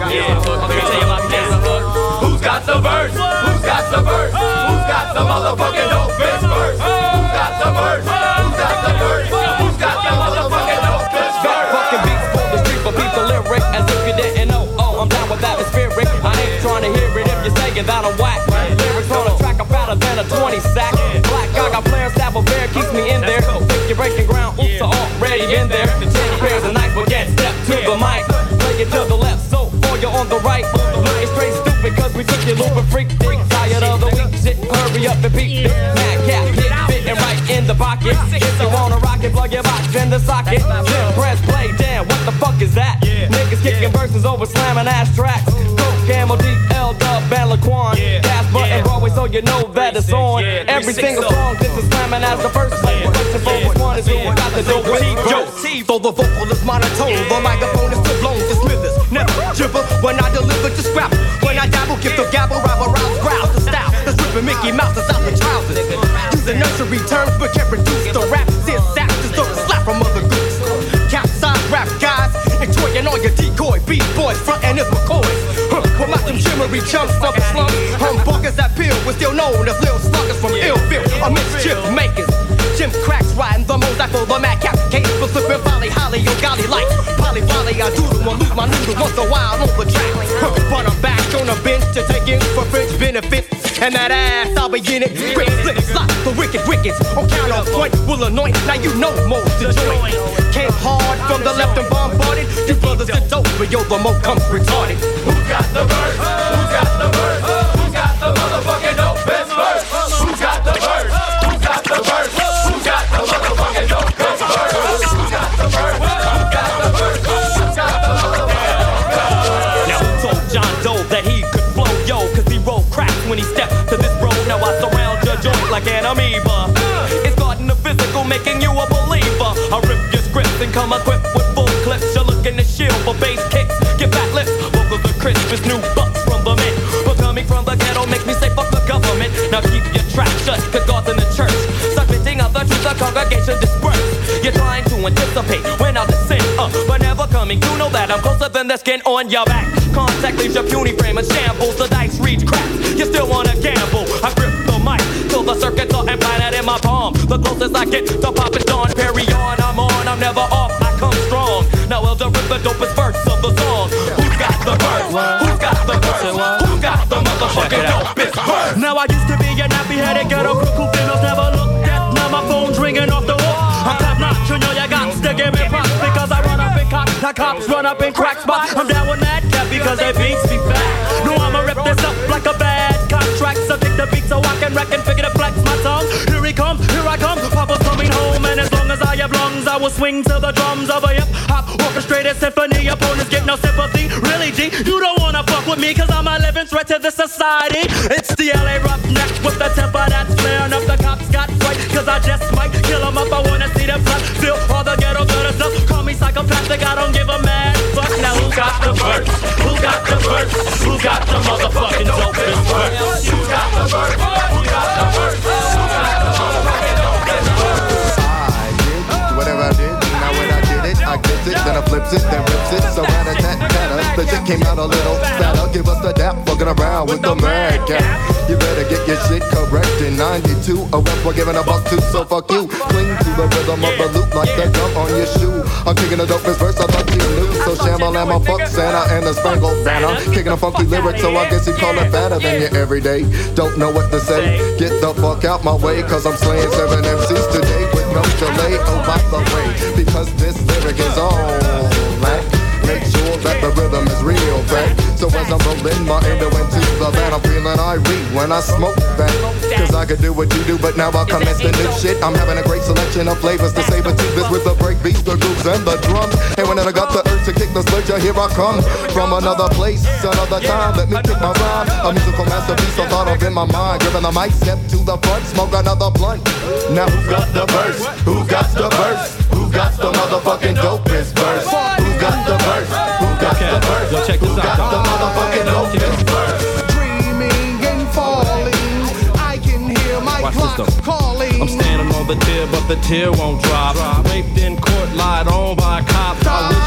Let me tell you about this. Who's got the verse? Who's got the verse? Who's got the motherfucking dopest verse? Who's got the verse? Who's got the verse? Who's got the motherfucking dopest verse? Fucking beats for the street, but beat the lyric as if you didn't know. Oh, I'm down with atmospheric. I ain't trying to hear it if you're saying that I'm whack. Lyrics on a track, I'm fatter than a 20 sack. Black Gaga players, Apple Bear keeps me in there. Think you're breaking ground, oops, I already been there. 10 pairs of nights, but can't step to the mic. Play it to the left, so for you on the right. Looking straight stupid, cause we took your looping freak. Tired of the weak shit, hurry up and beat it. Mad cat, hit, fitting right in the pocket. If you wanna rock it, plug your box in the socket. Then press play, damn, what the fuck is that? Niggas kicking verses over slamming ass tracks. Coke, Camel, D, L, Dub, and Laquan. Gas button, Broadway, so you know that it's on. Every single song, this is slamming as the first play. Question for which one is who got the dope with Yo, though the vocal is monotone, the microphone is still blown to smithers. Never gibber when I deliver to scrap. When I dabble, give the gabble, rabble, rouse, grouse. The style is ripping Mickey Mouse is out the trousers. Using nursery terms, but can't reduce the rap. This sack just don't slap from other groups. Capsize rap guys, enjoying all your decoy B-boys, frontin' is McCoys. With my some shimmery chumps from the slums. Humbuckers that peel, we're still known as little sluggers from Illville. A mischief makers. Jim cracks riding the Mozart for the Mad Cap. Case for slipping Polly, Holly, or Golly like Polly, Polly, I doodle and lose my noodle once a while on the track. But I'm back on the bench to take in for fringe benefits. And that ass, I'll be in it. Quick slip, slot, the wicked wickets. On count of point, will anoint. Now you know most to join. Came hard from the left and bombarded. You brothers are dope, but yo, the mo comes retarded. Who got the verse? Who got the verse? Who got the motherfucking dopest verse? Who got the verse? Who got the verse? Who got the motherfucking dopest verse? Who got the verse? Who got the verse? Who got the motherfucking dopest verse? Now who told John Doe that he could flow, yo? Cause he rolled cracks when he stepped to this road. Now I surround your joint like an amoeba. It's guarding the physical, making you a believer. I rip your scripts and come equipped with full clips. You're looking to shield for bass kicks. Get back lips, vocals are crisp, it's new bucks from the mint. But coming from the ghetto makes me say fuck the government. Now keep your trap shut, cause God's in the church. Submitting other truth, the congregation disperse. You're trying to anticipate when I descend, but never coming. You know that I'm closer than the skin on your back. Contact leaves your puny frame and shambles. The dice reach cracks, you still wanna gamble. I grip the mic till the circuits are implanted in my palm. The closest I get to poppin' Don Perry on. I'm never off, I come strong. Now I'll rip the dopest verse of the song. Who's got the verse? Who's got the verse? Who got the motherfucking dopest verse? Now I used to be a nappy-headed ghetto crook who females never looked at. Now my phone's ringing off the hook. I'm top notch, you know you got to give me props because I run up in cops. Now cops run up in crack spots. I'm down with that cat because they beats me fat. No, I'ma rip this up like a bad contract. So kick the beat so I can wreck and figure to flex my tongue. Here he comes, here I come. Papa's coming home, and as long as I have lungs, I will swing to the drums of a hip-hop orchestrated symphony. Opponents get no sympathy. Really, G, you don't wanna fuck with me cause I'm a living threat to the society. It's the LA Roughneck with the temper that's flaring up. The cops got fright cause I just might kill them up. I wanna see them fly. Feel all the ghetto good stuff. Call me psychopathic, I don't give a mad fuck. Now who got the verse? Who got the verse? Who got the motherfucking dopest verse? Who got the verse? Who got the verse? Who got the motherfucking dopest verse? I did whatever I did, now when I did it, I gets it, then I flips it, then rips it. So rat-a-tat-tat-a, the shit came out a little fatter. Give us the dap, fucking around with the mad cat. You better get your shit correct in 92. A rep we're giving a buck to, so fuck you. Cling to the rhythm of the loop like the gum on your shoe. I'm kicking the dopest verse I thought you knew. So Shambhala, fuck Santa and the Spangled Banner. Kicking a funky lyric, so I guess you call it fatter than you every day. Don't know what to say, get the fuck out my way, cause I'm slaying 7 MCs today with no delay. Oh, by the way, because this lyric is all right. Make sure that the rhythm is real, right? So as I'm rolling my endo into the band, I'm feeling irate when I smoke that. Cause I could do what you do, but now I commence the new shit. I'm having a great selection of flavors to savor to this with the break beats, the grooves, and the drums. And when I got the urge to kick the sludge, here I come from another place, another time. Let me kick my rhyme, a musical masterpiece I thought of in my mind. Gripping the mic, step to the front, smoke another blunt. Now who got the verse? Who got the verse? Who got the motherfucking dopest verse? Who got the verse? Who got the verse? Yo, check this Who out, got the motherfucking dopest verse? Dreaming and falling, I can hear my clock calling. I'm standing on the tier, but the tear won't drop. Raped in court, lied on by cops. I wish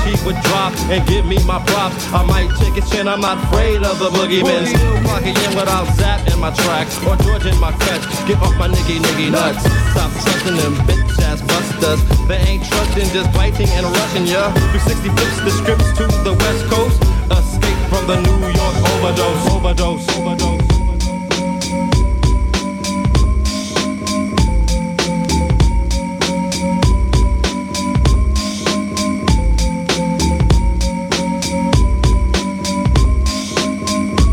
she would drop and give me my props. I might take a chin, I'm not afraid of the boogeyman. Still clocking in without Zap in my tracks or George in my crutch. Get off my niggy nuts. Stop trusting them bitch ass busters. They ain't trusting, just biting and rushing ya. 360 flips the scripts to the West Coast. Escape from the New York overdose.